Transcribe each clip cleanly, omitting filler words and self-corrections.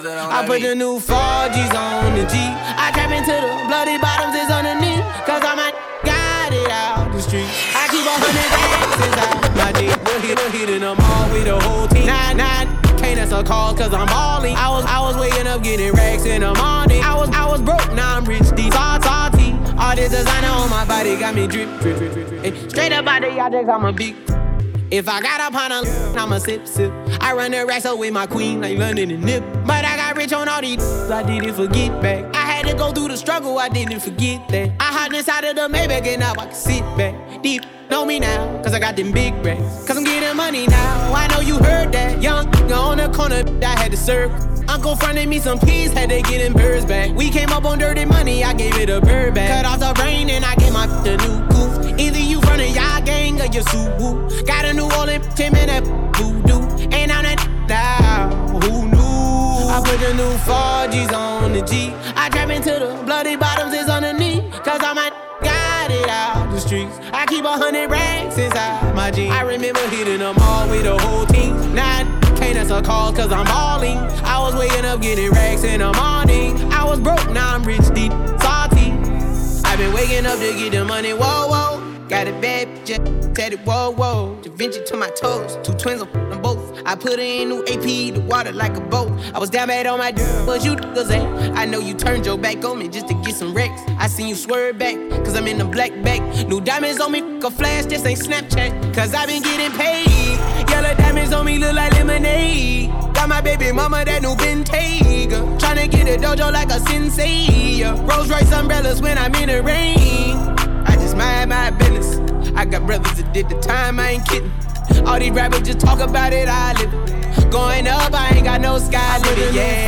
I put the new 4Gs on the G. I trap into the bloody bottoms is underneath. Cause I might got it out the street. I keep 100 racks inside my G. We're hitting them all with the whole team. Nah, can't answer calls cause I'm balling. I was waking up getting racks in the morning. I was broke, now I'm rich, deep. Salty. All this designer on my body got me drip. Hey, straight up out the objects, I'm a big. If I got up on a I'ma sip. I run the racks up with my queen like London and Nip. But I got rich on all these I didn't forget back. I had to go through the struggle, I didn't forget that. I hopped inside of the Maybach and now I can sit back. Deep, know me now, cause I got them big racks. Cause I'm getting money now, I know you heard that. Young, on the corner, I had to serve. Uncle fronted me some peas, had to get them birds back. We came up on dirty money, I gave it a bird back. Cut off the brain and I gave my the new goof. Either you running y'all gang or you Suwu. Got a New Orleans Tim and that voodoo. And I'm that now, who knew? I put the new 4Gs on the G. I trap into the bloody bottoms is underneath. Cause I might got it out the streets. I keep 100 racks inside my jeans. I remember hitting them all with the whole team. Now can't answer calls cause I'm balling. I was waking up getting racks in the morning. I was broke, now I'm rich, deep, salty. I've been waking up to get the money, whoa. Got a bad bitch, tatted, whoa. Da Vinci to my toes, 2 twins on them both. I put her in new AP, the water like a boat. I was down bad on my but you niggas ain't. I know you turned your back on me just to get some wrecks. I seen you swerve back, cause I'm in the black bag. New diamonds on me, a flash, this ain't Snapchat. Cause I been getting paid. Yellow diamonds on me look like lemonade. Got my baby mama that new Bentayga. Tryna get a dojo like a sensei. Rolls Royce umbrellas when I'm in the rain. I just mind my business. I got brothers that did the time, I ain't kidding. All these rappers just talk about it, I live it. Going up, I ain't got no sky limit. Yeah.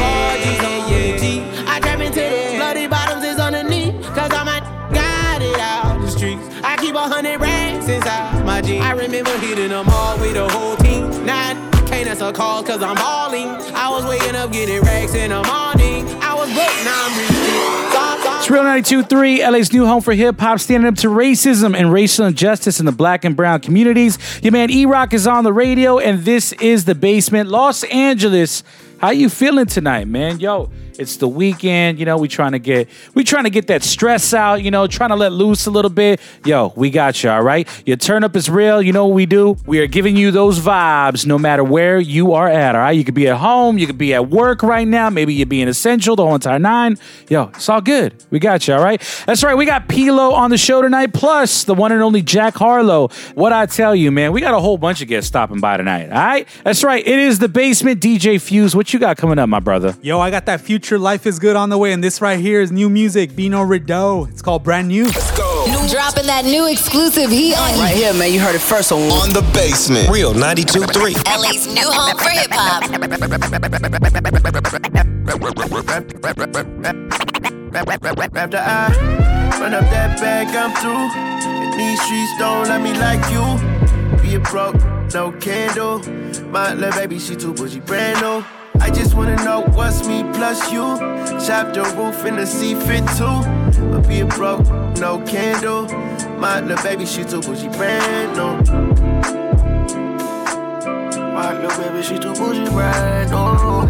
I trap into the bloody bottoms is underneath. Cause I might got it out the streets. I keep 100 racks inside my jeans. I remember hitting them all with the whole team. Now can't answer calls cause I'm balling. I was waking up getting racks in the morning. I was broke, now I'm rich. It's Real 92.3, LA's new home for hip-hop, standing up to racism and racial injustice in the black and brown communities. Your man E-Rock is on the radio, and this is The Basement. Los Angeles, how you feeling tonight, man? Yo, it's the weekend, you know, we trying to get that stress out, you know, trying to let loose a little bit. Yo, we got you, all right? Your turn up is real. You know what we do? We are giving you those vibes no matter where you are at, all right? You could be at home, you could be at work right now, maybe you're being essential, the whole entire nine. Yo, it's all good. We got you, all right? That's right, we got P-Lo on the show tonight, plus the one and only Jack Harlow. What I tell you, man, we got a whole bunch of guests stopping by tonight, all right? That's right, it is The Basement. DJ Fuse, what you got coming up, my brother? Yo, I got that Future Life is Good on the way, and this right here is new music, Bino Rideau. It's called Brand New. Let's go. Dropping that new exclusive heat on right here, man. You heard it first on The Basement. Real 92.3. LA's new home for hip hop. After I run up that bag, I'm through. And these streets don't let me like you. Be a broke, no candle. My little baby, she too bougie, brand new. I just wanna know what's me plus you. Chop the roof in the C-fit too. But be a broke, no candle. My little baby, she too bougie, brand new. My little baby, she too bougie, brand new.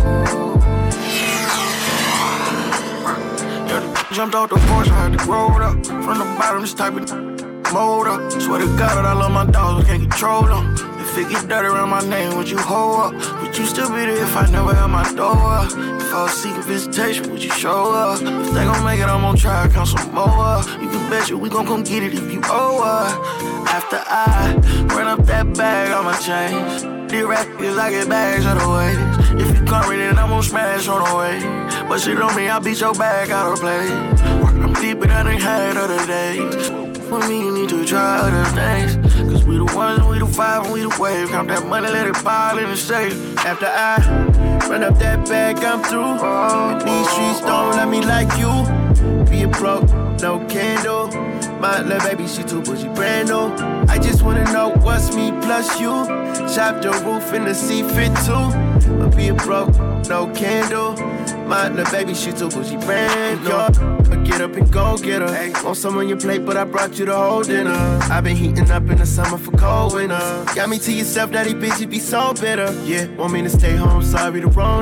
Jumped off the porch, I had to roll up. From the bottom, this type of mold up. Swear to God, I love my dogs, I can't control them. If it get dirty around my name, would you hold up? Would you still be there if I never had my door up? If I was seeking visitation, would you show up? If they gon' make it, I'm gon' try to count some more. You can bet you we gon' come get it if you owe us. After I run up that bag, I'ma change. The rap is I get bags on the way. If you come with it, I'm gon' smash on the way. But shit on me, I'll beat your bag out of play. I'm deeper than I had other days. For me, you need to try other things. Cause we the ones and we the five and we the wave. Count that money, let it pile in the safe. After I run up that bag, I'm through. And these streets don't let me like you. Be a broke, no candle. My little baby, she too bougie, brand new. I just wanna know what's me plus you. Chop the roof in the C-fit too. But be a broke, no candle. My little baby, she too bougie, brand new. Get up and go get her. Hey, want some on your plate, but I brought you the whole dinner. I've been heating up in the summer for cold winter. Got me to yourself, daddy bitch, you be so bitter. Yeah, want me to stay home, sorry the wrong.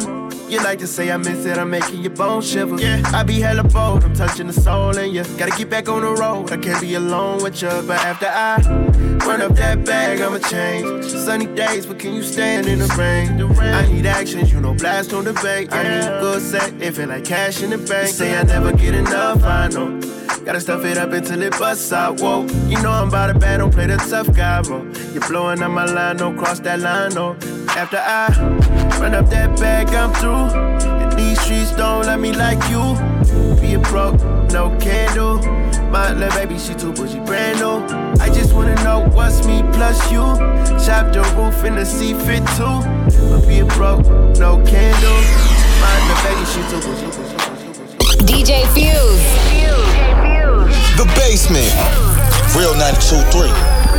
You like to say I miss it, I'm making your bones shiver. Yeah, I be hella bold, I'm touching the soul in you. Gotta get back on the road, I can't be alone with you. But after I run up that bag, I'ma change. Sunny days, but can you stand in the rain? I need actions, you know, blast on debate. I need a good set, it feel like cash in the bank. You say I never get enough, I know. Gotta stuff it up until it busts out, whoa. You know I'm about it bad, don't play the tough guy, bro. You're blowing up my line, don't cross that line, no. After I run up that bag, I'm through. And these streets don't love me like you. Be a broke, no candle. My little baby, she too bougie, brand new. I just wanna know what's me plus you. Chop the roof in the C-fit too. But be a broke, no candle. My little baby, she too bougie. DJ Fuse. The Basement. Real 92.3.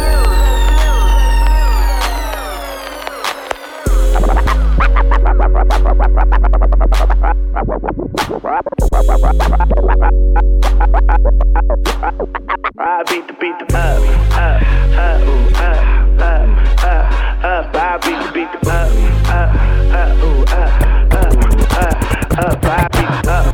I beat the up, ooh, up. I beat the up, ooh, up. I beat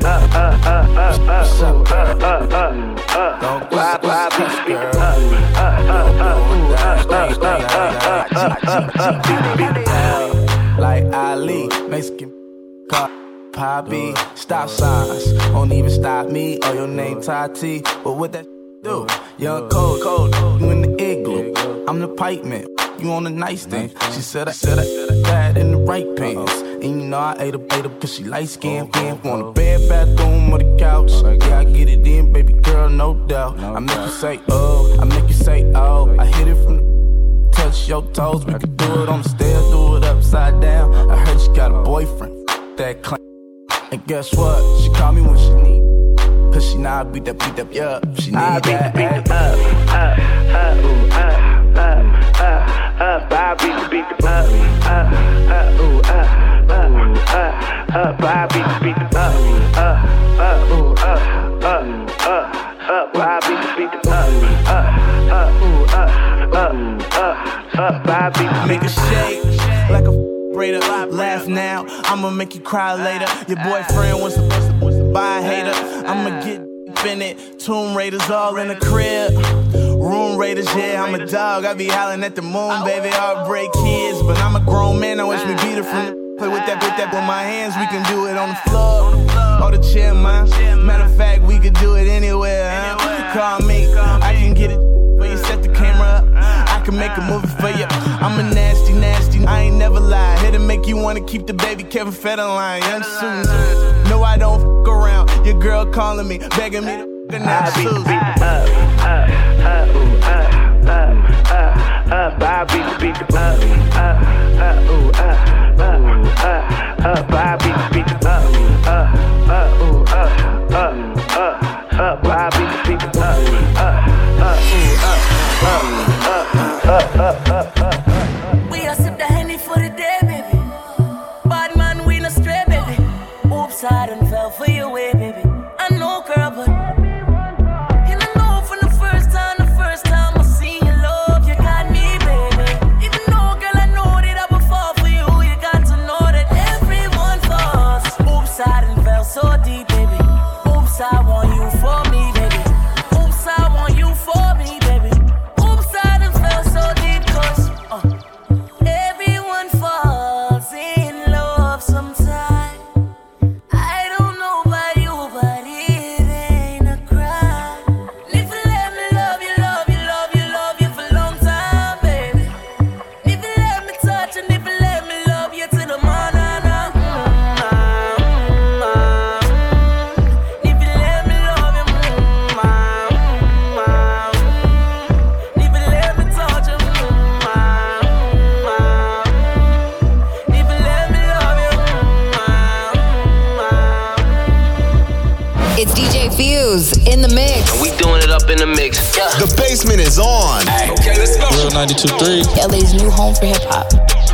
like Ali, Mexican Poppy, stop signs, won't even stop me. Oh, your name Tati, but what that do? Young cold, you in the igloo. I'm the pipe man, you on the nightstand. She said I got in the right pants. And you know I ate her cause she light skinned. Want a bed, bathroom, or the couch. Yeah, I get it in, baby girl, no doubt. I make you say, oh, I make you say, oh. I hit it from the touch your toes. We could do it on the stairs, do it upside down. I heard she got a boyfriend, that claim. And guess what? She call me when she need. Cause she know I beat that, yeah. She need that. I beat the up, ooh, up. I beat the up, ooh, up. I beat the up, ooh, up. I beat the up, make a shake like a braider. Laugh now, I'ma make you cry later. Your boyfriend wants to buy a hater. I'ma get in it. Tomb Raiders all in the crib. Room Raiders, yeah, I'm a dog. I be hollering at the moon, baby. Heartbreak kids, but I'm a grown man. I wish me beat it from the play with that with my hands. We can do it on the floor or the chair, man. Matter of fact, we could do it anywhere. Call me, I can get it. But you set the camera up, I can make a movie for you. I'm a nasty, I ain't never lie. Here to make you wanna keep the baby Kevin Federline. Young Susan, no I don't fuck around. Your girl calling me, begging me to fuck her now. Susan. I beat the up, ooh, we a sip the Henny for the day, baby. Bad man, we no stray, baby. Oops, I done fell for your way, baby. I know, girl, but and I know from the first time I seen your love, you got me, baby. Even though, girl, I know that I would fall for you, you got to know that everyone falls. Oops, I done fell so deep, baby. Oops, I want you for me, baby. Oops, I want you for me, baby. Oops, I done fell so deep, cause everyone falls in love sometime. I don't know about you, but it ain't a crime. If you let me love you, love you, love you, love you for a long time, baby. If you let me touch and if you let me love you to the morning. If you let me love you, if you let me touch you, if you let me love you. It's DJ Fuse in the mix. We doing it up in the mix. The Basement is on. Okay, let's go. Real 92.3. LA's new home for hip hop.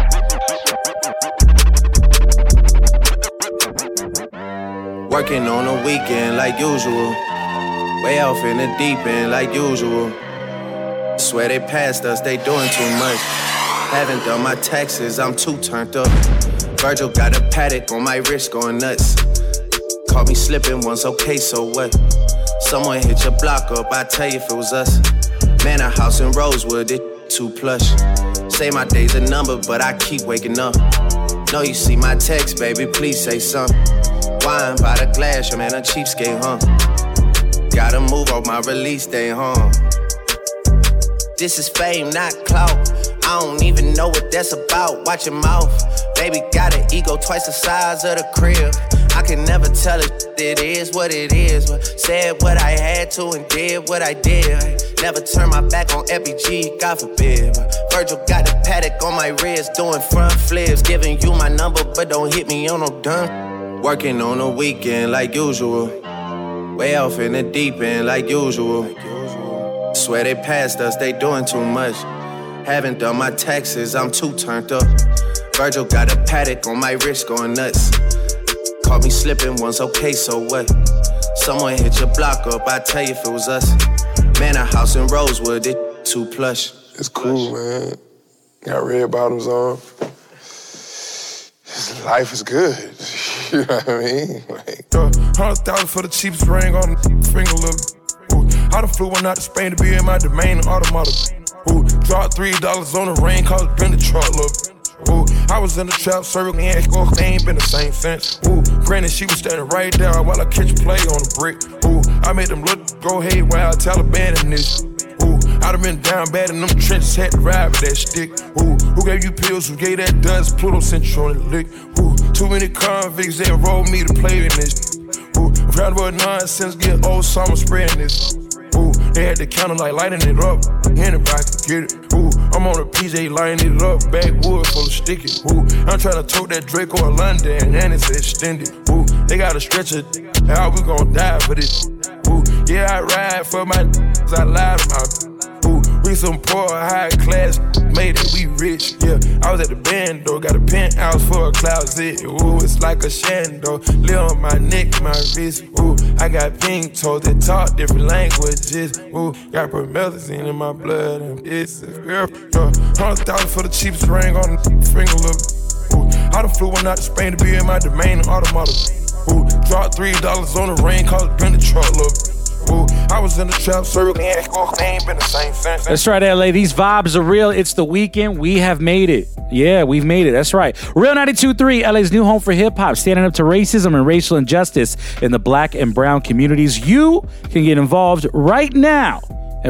Working on a weekend like usual. Way off in the deep end like usual. Swear they passed us, they doing too much. Haven't done my taxes, I'm too turned up. Virgil got a paddock on my wrist going nuts. Caught me slipping once, okay, so what? Someone hit your block up, I tell you if it was us. Man, a house in Rosewood, it too plush. Say my day's a number, but I keep waking up. Know you see my text, baby, please say something. Wine by the glass, your man a cheapskate, huh? Gotta move on my release day, huh? This is fame, not clout. I don't even know what that's about. Watch your mouth. Baby got an ego twice the size of the crib. I can never tell it is what it is. But said what I had to and did what I did. Never turn my back on FBG, God forbid. But Virgil got the paddock on my wrist, doing front flips. Giving you my number, but don't hit me on no done. Working on the weekend like usual. Way off in the deep end like usual. Swear they passed us, they doing too much. Haven't done my taxes, I'm too turned up. Virgil got a paddock on my wrist going nuts. Caught me slipping once, okay, so what? Someone hit your block up, I tell you if it was us. Man, a house in Rosewood, it too plush. It's cool, man. Got red bottoms on. Life is good. You know what I mean? Like, 100,000 for the cheapest ring on the finger, look. Ooh, I done flew one out to Spain to be in my domain automata. Ooh, dropped $3 on the rain, cause it been the truck, look. Ooh, I was in the trap, serving me and they ain't been the same since. Ooh, granted, she was standing right there while I catch play on the brick. Ooh, I made them look, go haywire, Taliban in this. Ooh, I done been down bad in them trenches, had to ride with that stick. Ooh, who gave you pills, who gave that dust, Pluto sent you on the lick. Ooh, too many convicts, they enrolled me to play in this. Ooh, I'm proud about nonsense, get old, so I'm spreading this. Ooh, they had the counter like lighting it up. Anybody can get it. Ooh, I'm on a PJ lighting it up. Backwood full of sticky. Ooh, I'm trying to tote that Draco in London and it's extended. Ooh, they got a stretcher. How we gon' die for this? Ooh, yeah, I ride for my I lie to my. Ooh, we some poor, high class, made it, we rich, yeah. I was at the band, though, got a penthouse for a closet. Ooh, it's like a shando, live on my neck, my wrist. Ooh, I got pink toes that talk different languages. Ooh, got promethazine in my blood, and it's a girl. 100,000 for the cheapest ring on the finger, look. Ooh, I done flew one out to Spain to be in my domain automata. Ooh, dropped $3 on the rain, cause it been the truck, look. Ooh, I was in the trap, serving me and they ain't been the same since. That's right, LA. These vibes are real. It's the weekend. We have made it. Yeah, we've made it. That's right. Real 92.3, LA's new home for hip-hop, standing up to racism and racial injustice in the black and brown communities. You can get involved right now at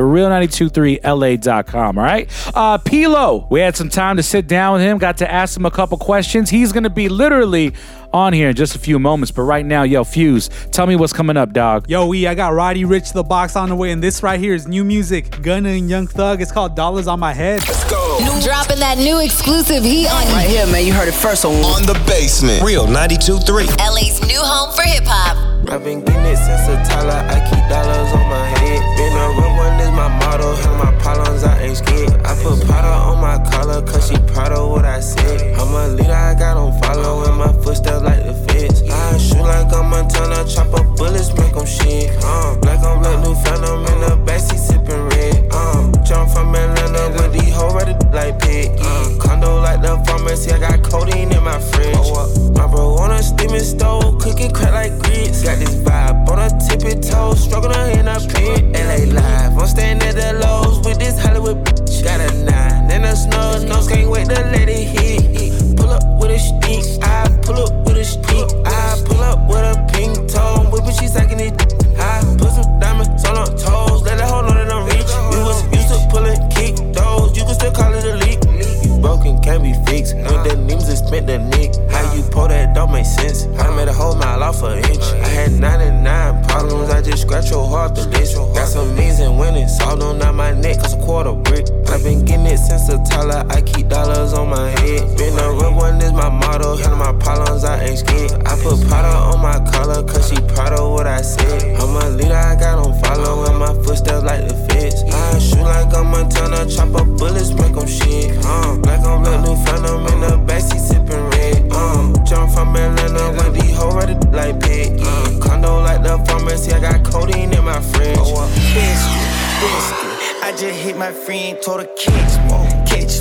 real923la.com, all right? Pilo, we had some time to sit down with him, got to ask him a couple questions. He's going to be literally on here in just a few moments, but right now, yo, Fuse, tell me what's coming up, dog. Yo, I got Roddy Ricch the Box on the way, and this right here is new music, Gunna and Young Thug. It's called Dollars on My Head. Let's go. Dropping that new exclusive heat on Right here, man, you heard it first on The Basement. Real 92.3. LA's new home for hip-hop. I've been getting it since a Tyler. I keep dollars on my head. Been a real one is my motto. Handle my problems, I ain't scared. I put powder on my collar, cause she proud of what I said. I'm a leader, I got on follow in my footsteps like the feds. I shoot like a Montana, chop up bullets, make them shit. Black on black, new phantom in the backseat sipping red. Jump from Atlanta with these hoes ready like pig. Condo like the pharmacy, I got codeine in my fridge. My bro on a steaming stove, cooking crack like grits. Got this vibe on a tippy toe, struggling in a pit. LA live, I'm staying at the Lowe's with this Hollywood bitch. Got a 9 and a snub nose, can't wait to let it hit. Pull up with a stick, I pull up with a stick. I pull up with a pink toe, whipping she sucking it. I put some diamonds on her toes, let her hold on to them reach. We was used to pulling kick those, you can still call it a leak. You broken, can't be fixed. With the names and spent the nick. How you pull that don't make sense. I made a whole mile off an inch. I had 99 problems, I just scratched your heart the list. Got some means and winning, solved on out my neck, cause a quarter brick. I've been getting it since a Tyler, I keep dollars on my head. Been a real one is my motto, handle my problems, I ain't scared. I put powder on my collar, cause she proud of what I said. I'm a leader, I got on follow in my footsteps like the feds. I shoot like a Montana, chop up bullets, make them shit. Black on black, new phantom in the backseat sipping red. Jump from Atlanta with these hoes ready like pig. Condo like the pharmacy, I got codeine in my fridge. Biscuit, I just hit my friend, told her catch me.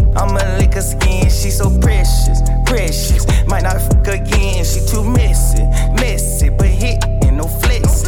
I'ma lick her skin, she so precious, precious. Might not fuck again, she too messy, messy. But hit and no flex.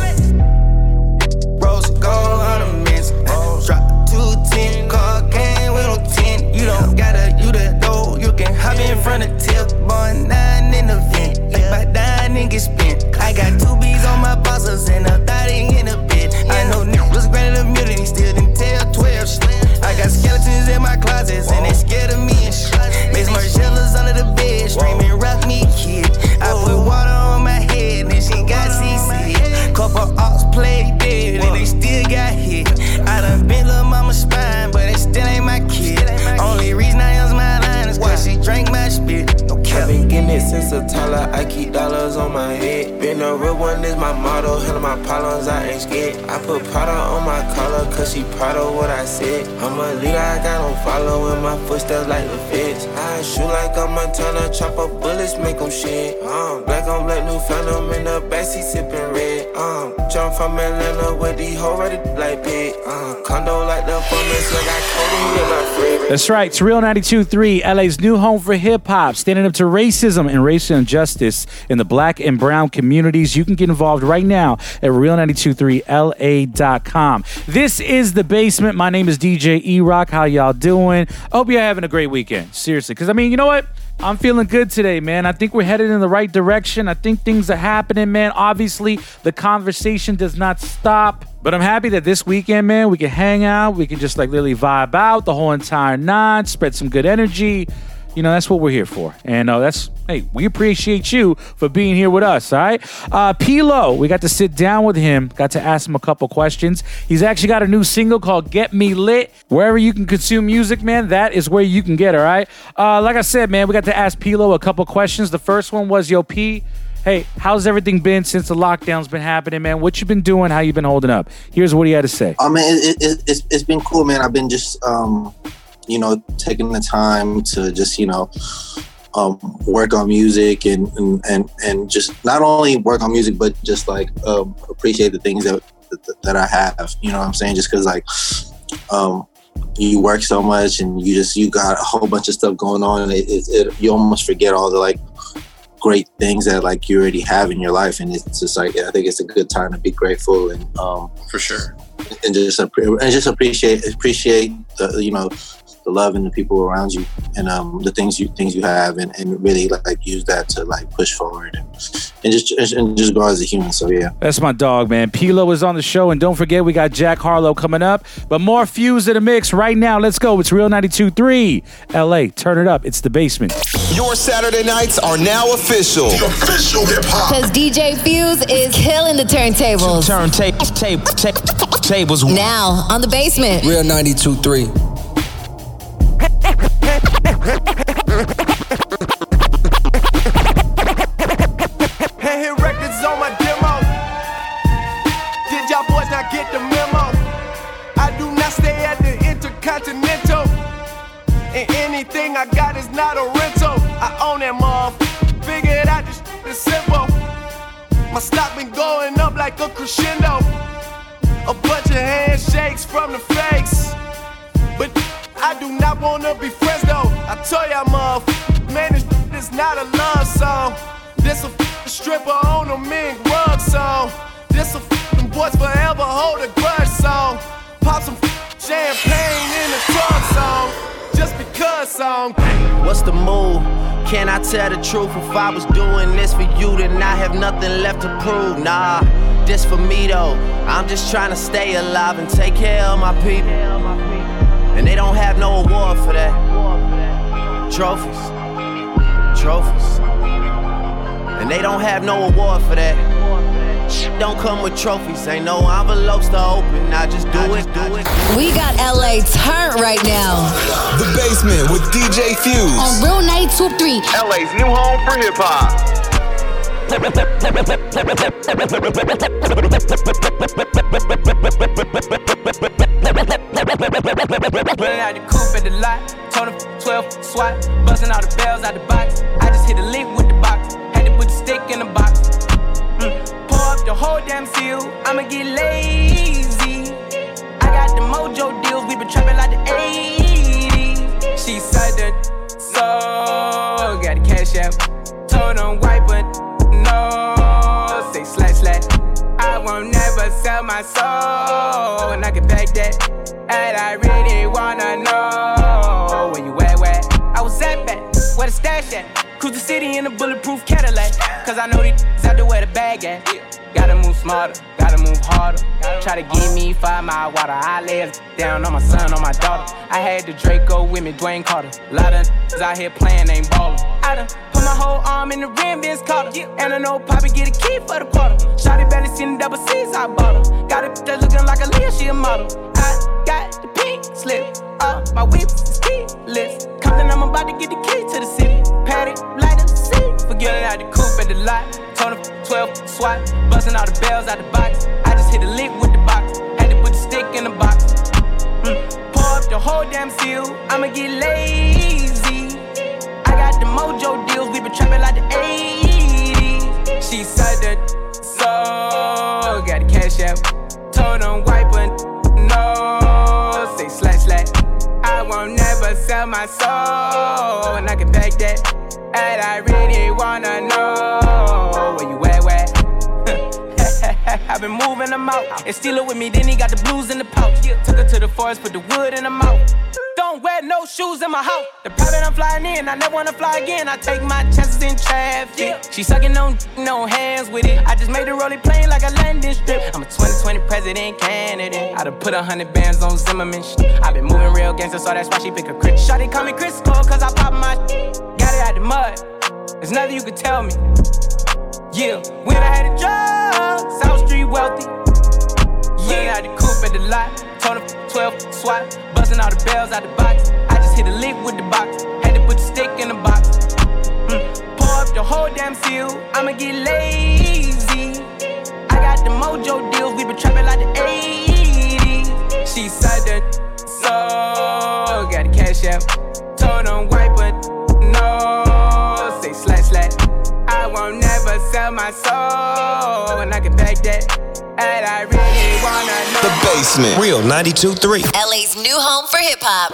Rose gold on a mess. Drop 210, car game with no 10. You don't gotta, you the dough. You can hop in front of tip, boy, 9 in the vent. Like my dime and get spent. I got 2 B's on my bosses and a 30 in the bed. I know niggas granted immunity, still didn't tell 12 shit. I got skeletons in my closets and they scared of me and shit. Makes Margellas under the bed, streaming rock me kid. I put water on my head and she got CC. Couple ops played dead and they still got hit. I done bent lil' mama's spine, but it still ain't my kid. Only reason I use my line is cause she drank my spit. No cap. I been getting it since a toddler, I keep dollars on my head. Been a real one is my motto, handle my problems, I ain't scared. I put Prada on my collar, cause she proud of what I said. I'm a leader, I got no follow in my footsteps like the feds. I shoot like I'm Montana, chop up bullets, make them shit. Black on black, new phantom in the backseat sipping red. Jump from Atlanta with these hoes ready like pig. Condo like the formats, like I told him, my friend. That's right. It's Real 92.3, LA's new home for hip-hop, standing up to racism and racial injustice in the black and brown communities. You can get involved right now at real923la.com. This is The Basement. My name is DJ E-Rock. How y'all doing? I hope you're having a great weekend. Seriously. Because, I mean, you know what? I'm feeling good today, man. I think we're headed in the right direction. I think things are happening, man. Obviously, the conversation does not stop. But I'm happy that this weekend, man, we can hang out. We can just like literally vibe out the whole entire night, spread some good energy. You know, that's what we're here for. And hey, we appreciate you for being here with us, all right? P-Lo, we got to sit down with him, got to ask him a couple questions. He's actually got a new single called Get Me Lit. Wherever you can consume music, man, that is where you can get, all right? Like I said, man, we got to ask P-Lo a couple questions. The first one was, yo, P, hey, how's everything been since the lockdown's been happening, man? What you been doing? How you been holding up? Here's what he had to say. Man, it's been cool, man. I've been just... taking the time to just, work on music and just not only work on music, but just like appreciate the things that I have, you know what I'm saying? Just cause like, you work so much and you got a whole bunch of stuff going on. And you almost forget all the like great things that like you already have in your life. And it's just like, I think it's a good time to be grateful and, for sure. And just appreciate the love and the people around you and the things you have and really like use that to like push forward and just grow as a human. So yeah. That's my dog, man. P-Lo is on the show, and don't forget we got Jack Harlow coming up. But more Fuse in the mix right now. Let's go. It's Real 92.3 LA. Turn it up. It's The Basement. Your Saturday nights are now official. The official hip hop. Cause DJ Fuse is killing the turntables. Tables now on The Basement. Real 92.3. Hit records on my demo. Did y'all boys not get the memo? I do not stay at the Intercontinental, and anything I got is not a rental. I own that motherfucker. Figured out this shit is simple. My stock been going up like a crescendo. A bunch of handshakes from the fakes, but I do not wanna be friends though. I tell y'all motherfucker, man, this is not a love song. This a stripper on a mink rug song. This a boys forever hold a grudge song. Pop some champagne in the truck song. Just because song. What's the move? Can I tell the truth? If I was doing this for you, then I have nothing left to prove. Nah, this for me though. I'm just trying to stay alive and take care of my people. And they don't have no award for that. Trophies. And they don't have no award for that. Don't come with trophies, ain't no envelopes to open. I just do it. We got LA turned right now. The Basement with DJ Fuse on Real 92.3, LA's new home for hip hop. Running out the coupe at the lot, told him 12 swat, busting all the bells out the box. I just hit a lick with the box, had to put the stick in the box. Pour up the whole damn seal, I'ma get lazy. I got the mojo deals, we been trapping like the 80s. She said that so got the cash out. Told them wipe it, no. Say slash. I won't never sell my soul, and I can back that. And I really wanna know where you at. I was at back, where the stash at? Cruise the city in a bulletproof Cadillac. Cause I know these out there where the bag at. Gotta move smarter, gotta move harder. Try to give me 5 mile water. I lay it down on my son, on my daughter. I had the Draco with me, Dwayne Carter. A lot of out here playing, ain't ballin'. I done put my whole arm in the rim, Vince Carter. And I know Poppy get a key for the quarter. Shawty barely seen the double C's, I bought her. Got it that looking like a Leah, she a model. I got the pink slip, my whips is keyless. Compton, I'm about to get the key to the city. Patty, light up the city. Forgetting out the coupe at the lot. Told him 12 SWAT, busting all the bells out the box. I just hit a lick with the box, had to put the stick in the box. Pour up the whole damn seal, I'ma get lazy. I got the mojo deals, we been trapping like the 80s. She said that so got the cash out. Told them wipe it, no. Say slash. I won't never sell my soul, and I can back that. And I really wanna know where you at. I've been moving them out. And steal it with me, then he got the blues in the pouch. Took her to the forest, put the wood in her mouth. Don't wear no shoes in my house. The private I'm flying in, I never wanna fly again. I take my chances in traffic. She sucking on no hands with it. I just made her roll it plain like a landing strip. I'm a 2020 president candidate. I done put 100 bands on Zimmerman shit. I been moving real gangster, so that's why she pick a crit. Shawty call me Chris Cole, cause I pop my shit. Got it out the mud. There's nothing you could tell me. Yeah, when I had a job, South Street wealthy. Yeah, I had the coupe at the lot. Told him 12 SWAT, busting all the bells out the box. I just hit a lick with the box, had to put the stick in the box. Pour up the whole damn seal, I'ma get lazy. I got the mojo deals, we been trapping like the 80s. She said that so got the cash out. Told them wipe it, no. Say slash. I won't never sell my soul, and I can back that. And I really wanna know. The Basement, Real 92.3. LA's new home for hip hop.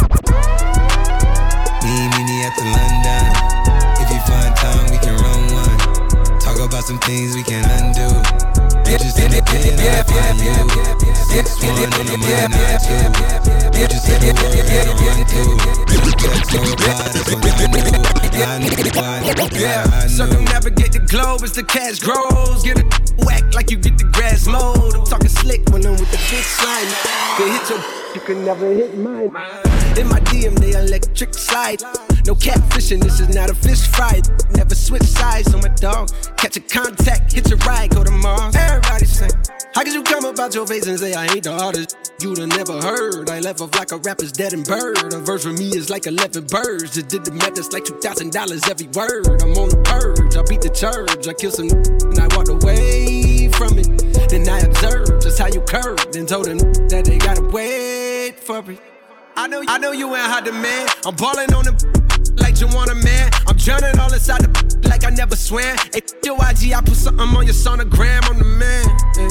Me at the London. If you find time, we can run one. Talk about some things we can undo. You just in the pin, I find you. 6'1" on the money, not 2. You just said the word, gotta run through. Text no reply, that's what I knew. Circumnavigate the globe as the cash grows. Get it whack like you get the grass mowed. I'm talking slick when I'm with the big slide. Can hit your, you can never hit mine. In my DM, they electric slide. No catfishing, this is not a fish fry. Never switch sides on my dog. Catch a contact, hit your ride, go to Mars. Everybody sing. How could you come about your face and say I ain't the artist you'd have never heard? I left off like a rapper's dead and bird. A verse for me is like 11 birds. Just did the math, that's like $2,000 every word. I'm on the purge, I beat the church. I killed some and I walked away from it. Then I observed just how you curved and told them that they gotta wait for it. I know you ain't hot demand. I'm ballin' on them like you want a man. I'm drowning all inside the like I never swam. Hey, your IG, I put something on your sonogram. I'm the man. Hey.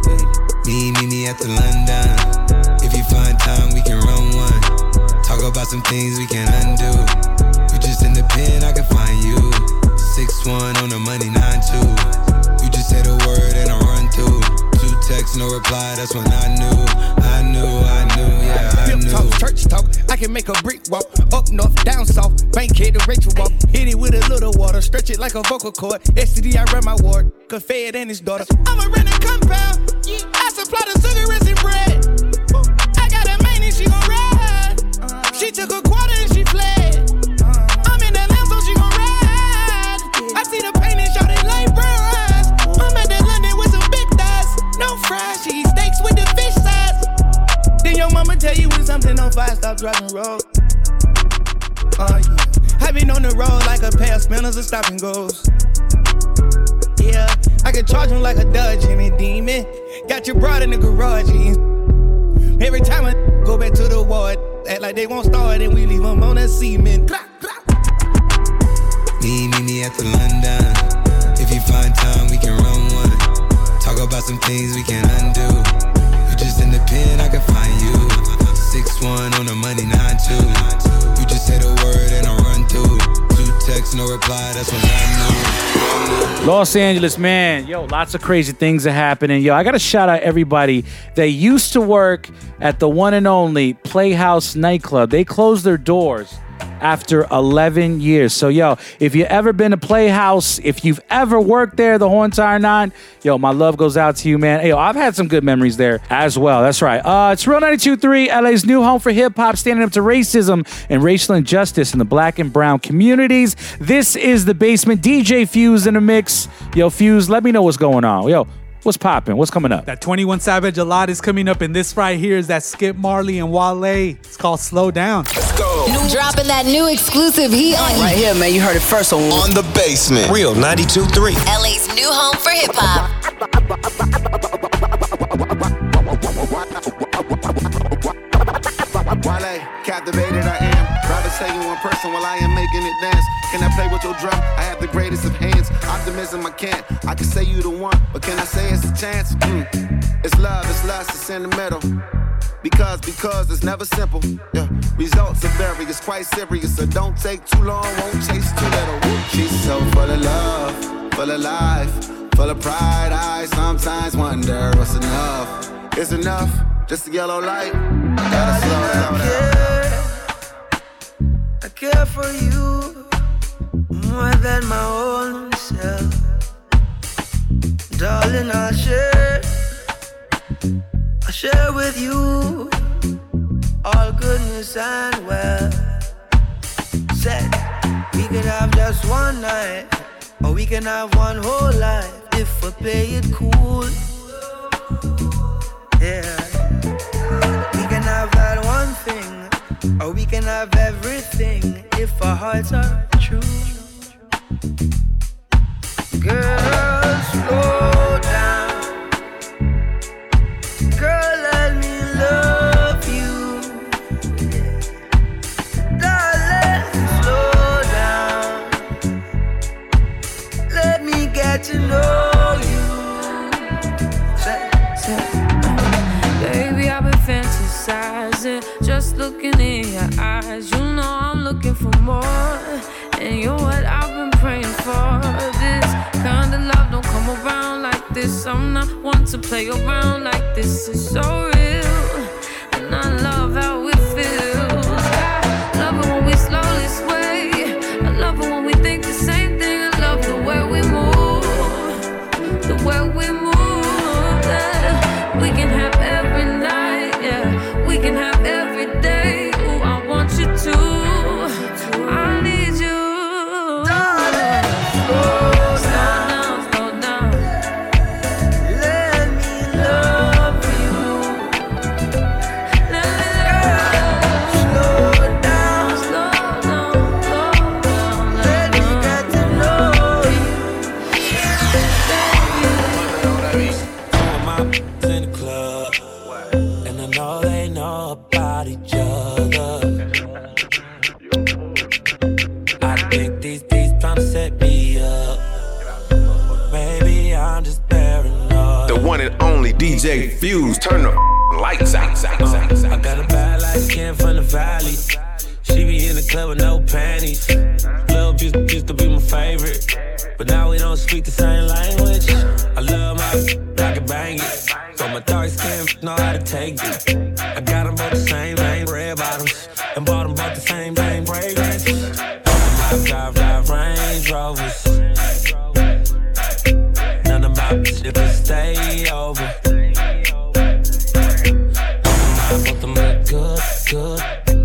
Me at the London. If you find time, we can run one. Talk about some things we can undo. You just in the pen, I can find you. 6'1" on the money, 9'2". You just say the word and I run through. 2 texts, no reply, that's when I knew, yeah, I knew. Talk, church talk, I can make a brick walk. Up north, down south, Bankhead to Rachel walk. Hit it with a little water, stretch it like a vocal cord. STD, I run my ward, cause Fed and his daughter. I'm a rented compound, I supply the sugar and bread. I got a main and she gon' ride. She took a quarter and she fled. I'm in that lamb so she gon' ride. I see the pain and shot it like brown eyes. I'm at that London with some big thighs. No fries, she eat steaks with the fish size. Then your mama tell you when something on fire, stop driving road. Yeah. I been on the road like a pair of spinners and stop and goes. Yeah, I can charge him like a Dodge and a demon. Got your broad in the garage. Every time I go back to the ward, act like they won't start and we leave them on that cement. Me at the London. If you find time, we can run one. Talk about some things we can undo. You just in the pen, I can find you. 6'1" on the money, 9'2". You just say the word and I run through. 2 texts, no reply, that's when I knew. Los Angeles, man. Yo, lots of crazy things are happening. Yo, I got to shout out everybody that used to work at the one and only Playhouse nightclub. They closed their doors after 11 years. So, yo, if you've ever been to Playhouse, if you've ever worked there the whole entire 9, yo, my love goes out to you, man. Hey, yo, I've had some good memories there as well. That's right. It's Real 92.3, LA's new home for hip-hop, standing up to racism and racial injustice in the black and brown communities. This is The Basement. DJ Fuse in the mix. Yo, Fuse, let me know what's going on. Yo, what's popping? What's coming up? That 21 Savage, a lot is coming up, and this right here is that Skip Marley and Wale. It's called Slow Down. Let's go. Dropping that new exclusive heat on Right here, man. You heard it first on The Basement. Real 92.3. LA's new home for hip hop. Wale, captivated I am. Rather say you in person while I am making it dance. Can I play with your drum? I have the greatest of hands. Optimism I can't. I can say you the one, but can I say it's a chance? It's love, it's lust, it's in the middle. Because it's never simple. Yeah. Results are various, quite serious. So don't take too long, won't chase too little. She's so full of love, full of life, full of pride. I sometimes wonder what's enough. Is enough just a yellow light? I gotta slow down. I care for you more than my own self. Darling, I'll share with you all goodness and wealth. Said we could have just one night, or we can have one whole life if we play it cool. Yeah, we can have that one thing, or we can have everything if our hearts are true. Girl, slow down. Girl, let me love you. Darling, slow down. Let me get to know you. Baby, I've been fantasizing, just looking in your eyes. You know I'm looking for more, and you're what I've been praying for. This kind of love don't come around like this. I'm not one to play around like this. It's so real, and I love how it feels. I love it when we slowly sway. I love it when we think the same thing. I love the way we move, the way we move. Yeah. We can have every night, yeah. We can have every day. Ooh, I want you to. I need you. Darling, slow down, slow down. Let me love you. Slow down, slow down. Let me get to know you. In the club, and I know they know about each other. I think these trying to set me up. Maybe I'm just paranoid. The one and only DJ Fuse. Turn the lights out. I got a bad light skin from the valley. She be in the club with no panties. Love used to be my favorite, but now we don't speak the same language. I love my, I can bang it. So my dark skin know how to take it. I got them both the same red bottoms, and bought them both the same fragrance. Drive Range Rovers. None of my bitches stay over. Both of them look good.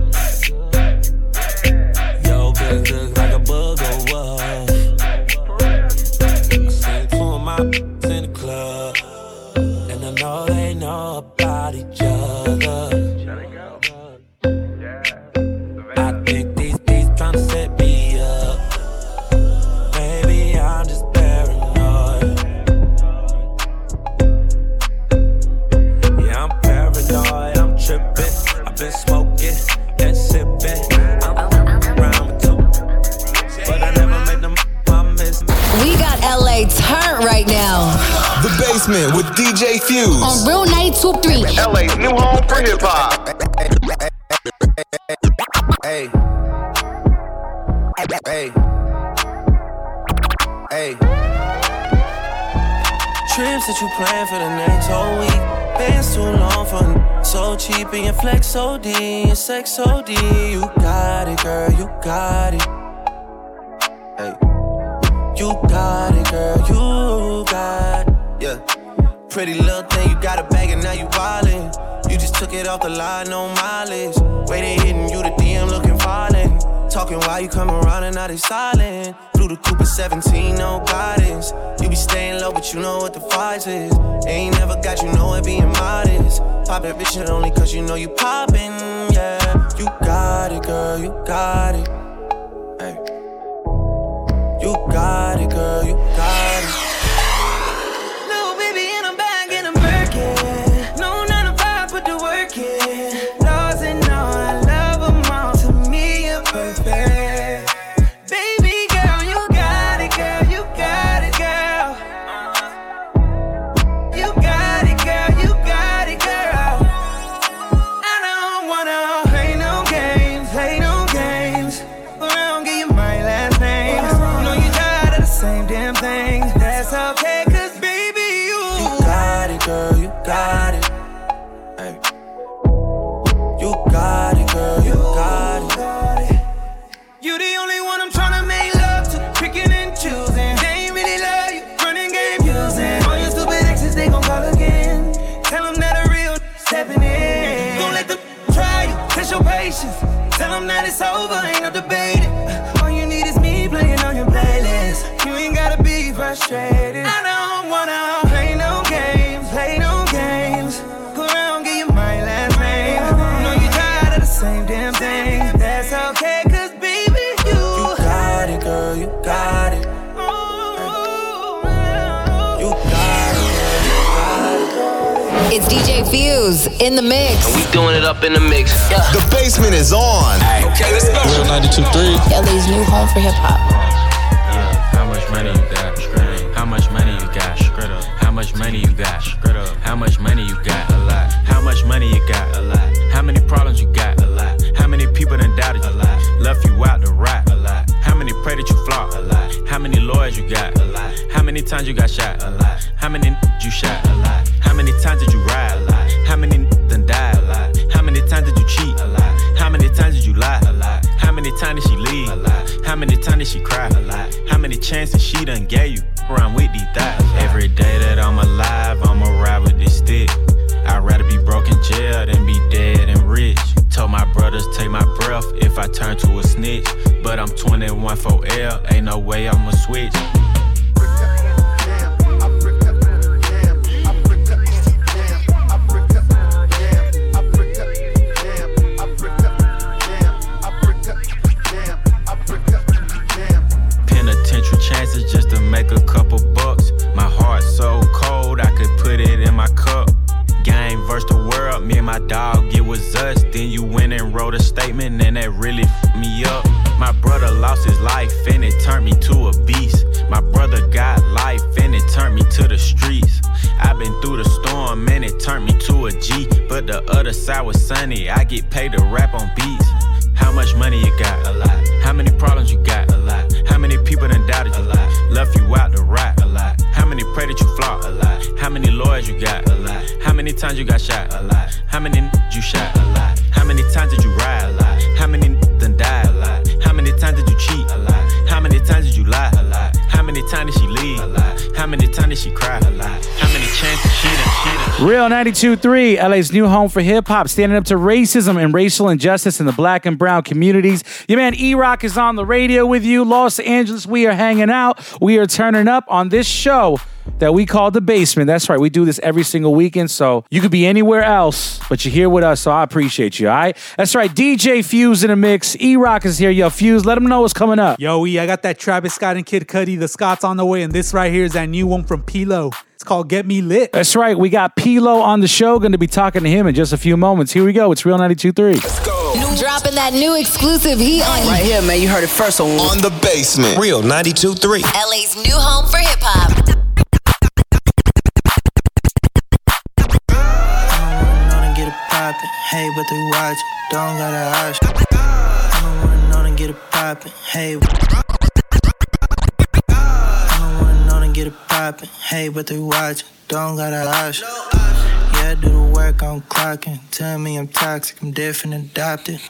Yo, bitch look like a bug or what? I seen two of my bitches in the club, and I know they know about each other. I think these trying to set me up. Maybe I'm just paranoid. Yeah, I'm paranoid, I'm tripping. I've been smoking and sipping. I'm around with two, but I never made them promise. We got LA turned right now. The Basement with DJ Fuse. On Real 92.3. LA's new home for hip hop. Hey. Hey. Hey. Trips that you plan for the next whole week. Bands too long for so cheap and your flex OD and sex OD. You got it, girl, you got it. Hey. You got it, girl, you got it. Yeah. Pretty little thing, you got a bag and now you wildin'. You just took it off the line, no mileage. Waiting, hitting you the DM looking violent. Talking while you come around and now they silent. Flew the Cooper 17, no guidance. You be staying low, but you know what the price is. Ain't never got you know it being modest. Pop that bitch shit only cause you know you poppin', yeah. You got it, girl, you got it. Hey. You got it, girl, you got it. Little baby in a bag and a Birkin. No 9 to 5, put the work in. Laws and all, I love them all. To me, you're perfect. Baby girl, you got it, girl, you got it, girl. You got it, girl, you got it, girl. I don't wanna play no games, but I don't give you my last name. You know you tired of the same damn thing. That's okay, cause baby, You got it, girl, you got it. Hey. You got it, girl, you got it. you the only one I'm tryna make love to. Picking and choosing. They ain't really love you. Running game using. All your stupid exes, they gon' call again. Tell them that a real stepping in. Don't let them try you. Test your patience. Tell them that it's over. Ain't no debating. All you need is me playing on your playlist. You ain't gotta be frustrated. I don't wanna play no games. Go around, give you my last name. You know you tired of the same damn thing. That's okay, cause baby, You got it, girl, you got it. You got it, girl, you got it. It's DJ Fuse in the mix. We doing it up in the mix. The basement is on. Okay, let's go. Real 92.3. LA's new home for hip hop. How much money you got? How much money you got? How much money you got? How much money you got? A lot. How much money you got? A lot. How many problems you got? A lot. How many people done doubted you? A lot. Left you out to rot? A lot. How many pray that you flop? A lot. How many lawyers you got? A lot. How many times you got shot? A lot. How many you shot? A lot. How many times did you ride? A lot. How many done died? A lot. How many times did you cheat? A lot. How many times did you lie? A lot. How many times did she leave? A lot. How many times did she cry? A lot. How many chances she done gave you? Around with these thighs. Every day that I'm alive, I'ma ride with this stick. I'd rather be broke in jail than be dead and rich. Told my brothers take my breath if I turn to a snitch. But I'm 21 for L, ain't no way I'ma switch. Penitentiary chances just to make a couple bucks. My heart so cold, I could put it in my cup. Game versus the world, me and my dog, it was us. Then you went and wrote a statement and that really f***ed me up. My brother lost his life and it turned me to a beast. My brother got life and it turned me to the streets. I've been through the storm and it turned me to a G. But the other side was sunny, I get paid to rap on beats. How much money you got? A lot. How many problems you got? A lot. How many people done doubted you? A lot. Left you out to rot? A lot. How many pray that you flop? A lot. How many lawyers you got? A lot. How many times you got shot? A lot. How many you shot? A lot. How many times did you ride? A lot. How many done died? A lot. How many times did you cheat? A lot. How many times did you lie? A lot. How many times did she leave? A lot. How many times did she cry? A lot. How many chances she done? Real 92.3, LA's new home for hip hop, standing up to racism and racial injustice in the black and brown communities. Your man E-Rock is on the radio with you. Los Angeles, we are hanging out. We are turning up on this show that we call The Basement. That's right. We do this every single weekend, so you could be anywhere else, but you're here with us, so I appreciate you, all right? That's right. DJ Fuse in the mix. E-Rock is here. Yo, Fuse, let them know what's coming up. Yo, I got that Travis Scott and Kid Cudi, The Scots on the way, and this right here is that new one from P-Lo. It's called Get Me Lit. That's right. We got P-Lo on the show. Going to be talking to him in just a few moments. Here we go. It's Real 92.3. Let's go. Dropping that new exclusive heat on Right here, man. You heard it first on The Basement. Real 92.3. LA's new home for hip hop. Get it poppin'. hey, but they watch. Don't got a option. I'ma run on and get it poppin', hey. I'ma run on and get it poppin', hey, but they watch. Don't got a option. Yeah, I do the work, I'm clocking. Tell me I'm toxic, I'm different, adopted.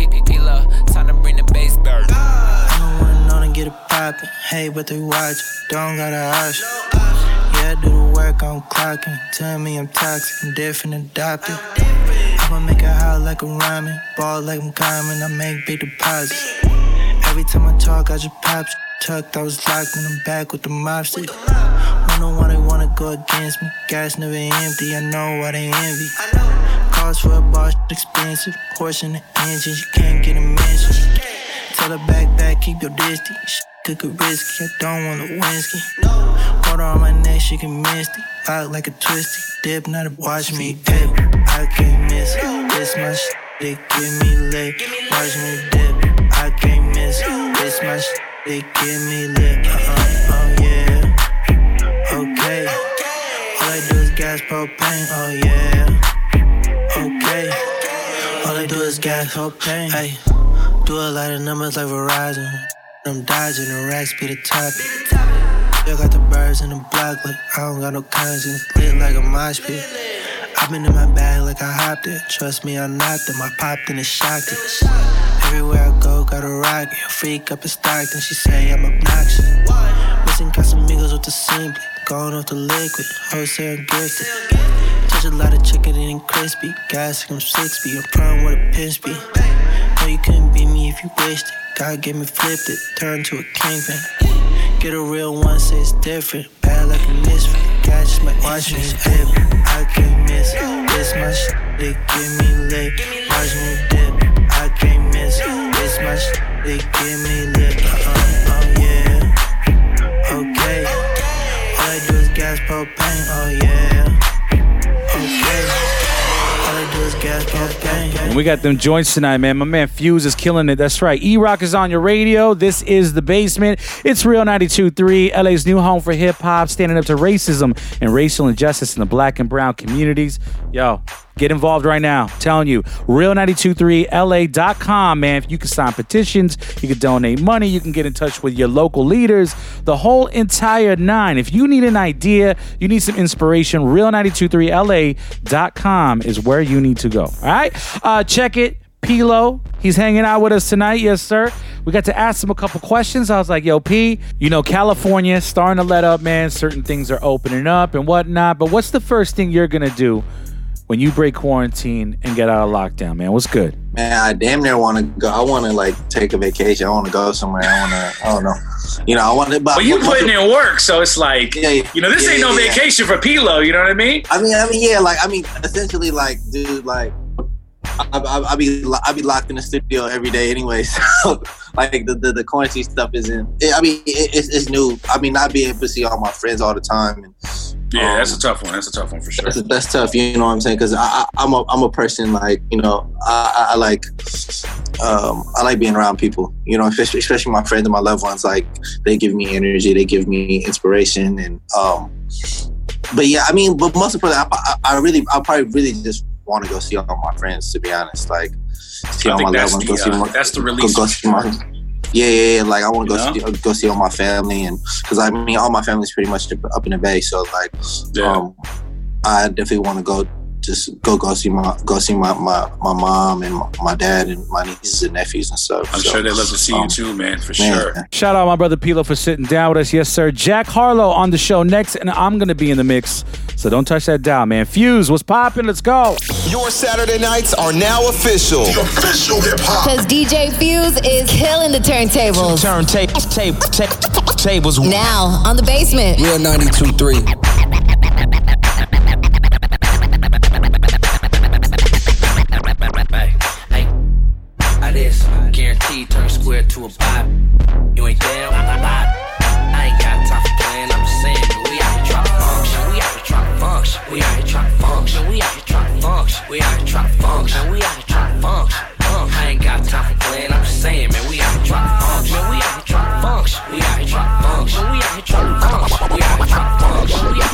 Time to bring the bass bird. I'ma run on and get it poppin', hey, but they watch. Don't got a option. Yeah, I do the work, I'm clocking. Tell me I'm toxic, I'm different, adopted. I'ma make it hot like a ramen, ball like I'm coming, I make big deposits. Every time I talk, I just pop shit. Tucked, I was locked and I'm back with the mob shit. Wonder why they wanna go against me. Gas never empty, I know why they envy. Cost for a bar, shit expensive. Horse in the engine, you can't get a mention. Tell her back, keep your distance. Shit could get risky, I don't want a whiskey. Water on my neck, she can misty. Out like a twisty. Dip, not a watch me dip. I can't miss it. This my shit, they give me lit. Watch me dip. I can't miss it. This my shit, they give me lit. Oh yeah. Okay. All I do is gas, propane. Oh yeah. Okay. All I do is gas, propane. Hey. Do a lot of numbers like Verizon. I'm dodging the racks, be the top. Still got the birds in the block, like I don't got no conscience. Lit like a mosh pit. I've been in my bag like I hopped it. Trust me, I knocked them. I popped and it shocked it. Everywhere I go, got a rocket. Freak up in Stockton, she say I'm obnoxious. Missing Casamigos with the simply. Going off the liquid, wholesale and gifted. Touch a lot of chicken, it ain't crispy. Guys think I'm 6'. I'm prime with a pin speed. No, you couldn't beat me if you wished it. God gave me flipped it, turned to a kingpin. Get a real one, say it's different. Bad like a misfit. God just might watch me dip. I can't miss it. This my shit, they give me lit. Watch me dip. I can't miss it. This my shit, they give me lit. Oh yeah. Okay. All I do is gas, propane. Oh yeah. Okay. All I do is gas, propane. And we got them joints tonight, man. My man Fuse is killing it. That's right. E-Rock is on your radio. This is The Basement. It's Real 92.3, LA's new home for hip-hop, standing up to racism and racial injustice in the black and brown communities. Yo, get involved right now. I'm telling you, real923la.com, man. If you can sign petitions, you can donate money, you can get in touch with your local leaders, the whole entire nine. If you need an idea, you need some inspiration, real923la.com is where you need to go. All right? Check it. Pilo, he's hanging out with us tonight. Yes, sir. We got to ask him a couple questions. I was like, yo, P, you know, California starting to let up, man. Certain things are opening up and whatnot. But what's the first thing you're going to do when you break quarantine and get out of lockdown, man? What's good? Man, I damn near want to go. I want to like take a vacation. I want to go somewhere. I don't know. You know, I want to. But you putting in work, so it's like, you know, this ain't no vacation for Pilo. You know what I mean? I mean, essentially, like, dude, like, I'll be locked in the studio every day anyway. So like the quarantine stuff isn't. It's new. I mean, not being able to see all my friends all the time. And, yeah, that's a tough one. That's a tough one for sure. That's tough. You know what I'm saying? Because I'm a person like, you know, I like being around people. You know, especially my friends and my loved ones. Like, they give me energy. They give me inspiration. And but yeah, I mean, but most importantly, I'll probably really just want to go see all my friends, to be honest. Like, see all my loved ones. That's the release. Yeah. Like, I want to go see all my family, and because I mean, all my family's pretty much up in the Bay. So like, I definitely want to go see my mom and my dad and my nieces and nephews and stuff. I'm sure they love to see you too, man, for sure. Shout out my brother Pilo for sitting down with us. Yes, sir. Jack Harlow on the show next, and I'm gonna be in the mix. So don't touch that dial, man. Fuse, what's poppin'? Let's go. Your Saturday nights are now official. The official hip hop. Because DJ Fuse is killing the turntables. Tables. Now on The Basement. Real 92.3. This guaranteed turn square to a pop. You ain't down, I ain't got time for playing. I'm just saying, we out here trying to function. We out here trying to function. We out here trying to function. We out here trying to function. We out here trying to function. We out here trying to function. I ain't got time for playing. I'm just saying, man, we out here trying to function. We out here trying to function. We out here trying to function. We out here trying to function. We out here trying to function.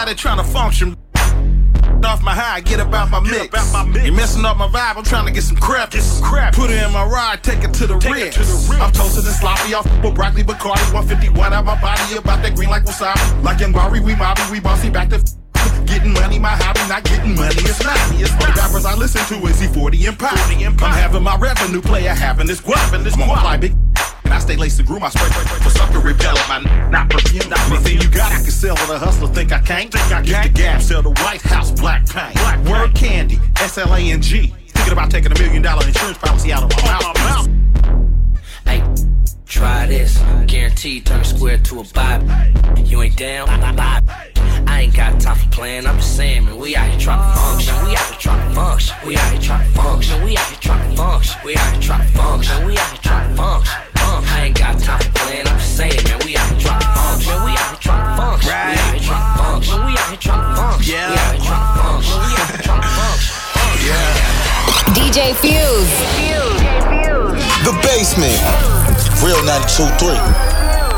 Everybody trying to function. Off my high, get about my mix. You're messing up my vibe, I'm trying to get some crap. Put it in my ride, take it to the rim. I'm toasted and sloppy off with broccoli, Bacardi, 151 out my body, about that green like wasabi. Like in Bari, we mobby, we bossy back to getting money, my hobby, not getting money, it's not. The rappers I listen to is E40 and Pop. I'm having my revenue player having this guap. I'm on fly big and I stay laced to groove my spray for sucker repel my not perfume. Anything you got I can sell with a hustler think I can't. Get the gas, sell the White House black paint. Word candy, SLANG. Thinking about taking $1 million insurance policy out of my mouth. Hey, try this. Guaranteed turn a square to a Bible. You ain't down? Bye. I ain't got time for playing, I'm just saying, man, we out here trying to function. We out here trying to function. We out here trying to function. We out here trying to function. We out here trying to function. We out here trying to function. I ain't got time for playing, I'm just saying, man, we out here trying to function. We out here trying to function. We out here trying to function. We out here trying to function. We out here trying to function. We out here trying to function. DJ Fuse. The Basement. Real 92.3.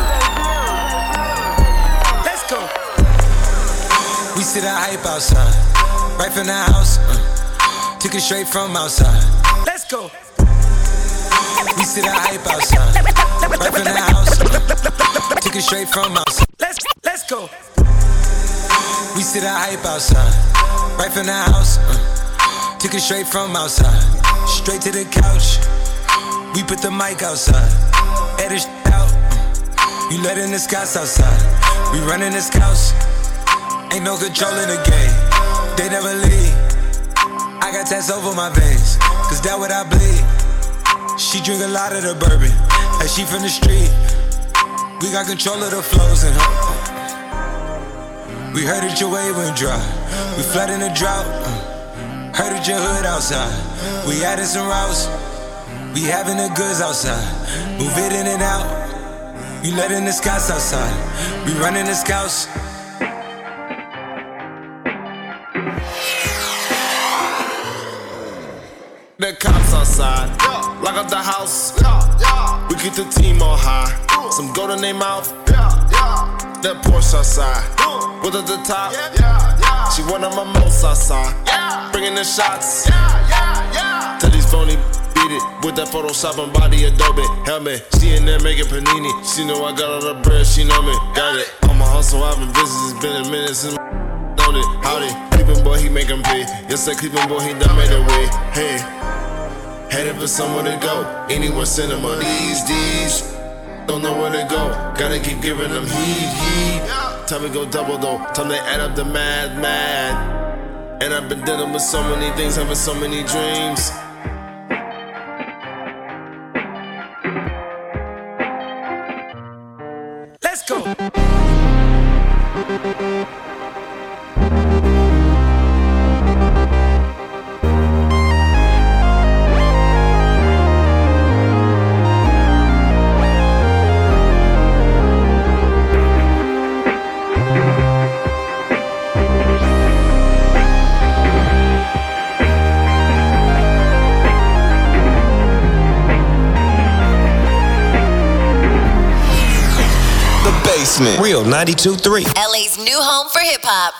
We sit our hype outside, right from the house. Took it straight from outside. Let's go. We sit our hype outside, right from the house. Took it straight from outside. Let's go. We sit our hype outside, right from the house. Took it straight from outside, straight to the couch. We put the mic outside, edit out. You letting the scouts outside. We running the scouts. Ain't no control in the game, they never leave. I got tats over my veins, cause that what I bleed. She drink a lot of the bourbon, like she from the street. We got control of the flows in her. We heard that your wave went dry, we flooding the drought. Heard that your hood outside, we added some routes. We having the goods outside, move it in and out. You letting the scouts outside, we running the scouts. The cops outside, lock up the house. We keep the team on high. Some gold in their mouth. That Porsche outside, with at the top. She one of my most outside, bringing the shots. Tell these phony beat it with that Photoshop and body Adobe helmet. She in there making panini. She know I got all the bread. She know me, got it. On my hustle, I've been busy. It's been a minute since on it. Howdy, Cleveland boy, he make 'em pay. Yes, that Cleveland boy, he done made a way. Hey. Headed for somewhere to go, anywhere cinema. These don't know where to go. Gotta keep giving them heat. Time to go double though. Time to add up the mad. And I've been dealing with so many things, having so many dreams. Let's go. Real 92.3. LA's new home for hip hop.